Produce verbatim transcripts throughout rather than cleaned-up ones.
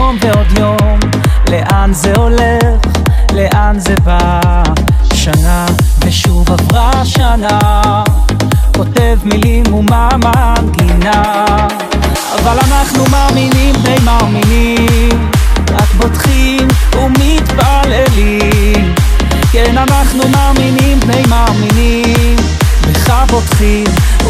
יום ועוד יום, לאן זה הולך, לאן זה בא? שנה ושוב עברה שנה, כותב מילים ומה מנגינה, אבל אנחנו מאמינים די מאמינים, רק בוטחים ומתפללים. כן, אנחנו מאמינים די מאמינים, בך בוטחים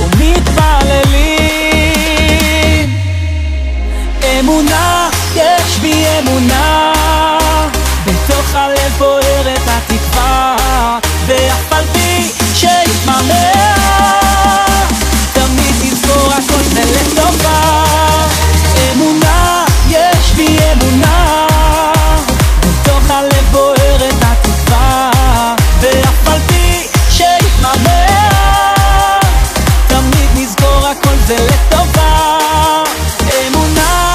ומתפללים. אמונה, יש בי אמונה, בתוך הלב בוערת התקווה, ואף על פי שיתמרמר, תמיד תזכור הכל זה לטובה. אמונה, יש בי אמונה, בתוך הלב בוערת התקווה, ואף על פי שיתמרמר, תמיד נזכור הכל זה לטובה. אמונה,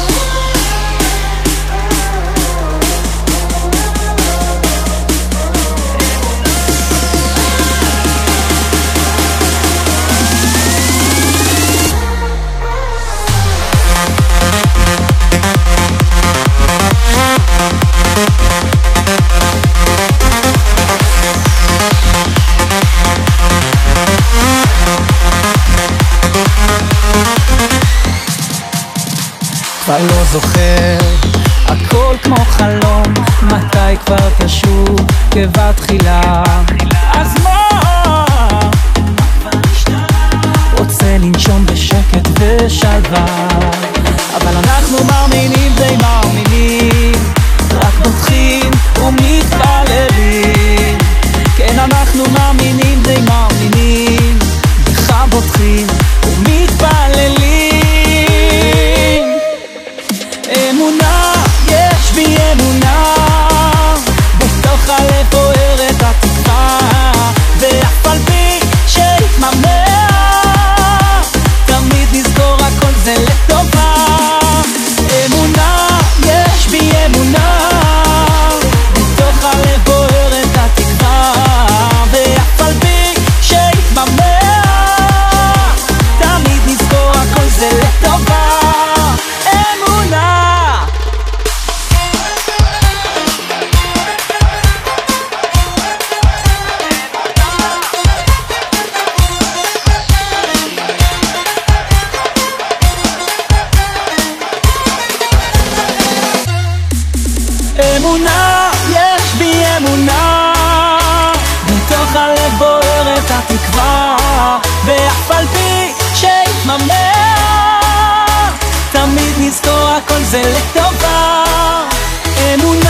כבר לא זוכר, הכל כמו חלום, מתי כבר תשוב כבתחילה? אז מה? רוצה לנשום בשקט ושלווה, אבל אנחנו מאמינים די מאמינים, רק בוטחים ומתפללים. כן, אנחנו מאמינים די מאמינים, בך בוטחים ומתפללים. אמונה, יש בי אמונה, בתוך הלב בוערת התקווה, ואף על פי שיתמרמר, תמיד נזכור הכל זה לטובה. אמונה, יש בי אמונה, בתוך הלב בוערת התקווה, ואף על פי שיתמרמר, תמיד נזכור הכל זה לטובה. אמונה, יש בי אמונה, בתוך הלב בוערת התקווה, ואף על פי שיתמרמר, תמיד נזכור הכל זה לטובה. אמונה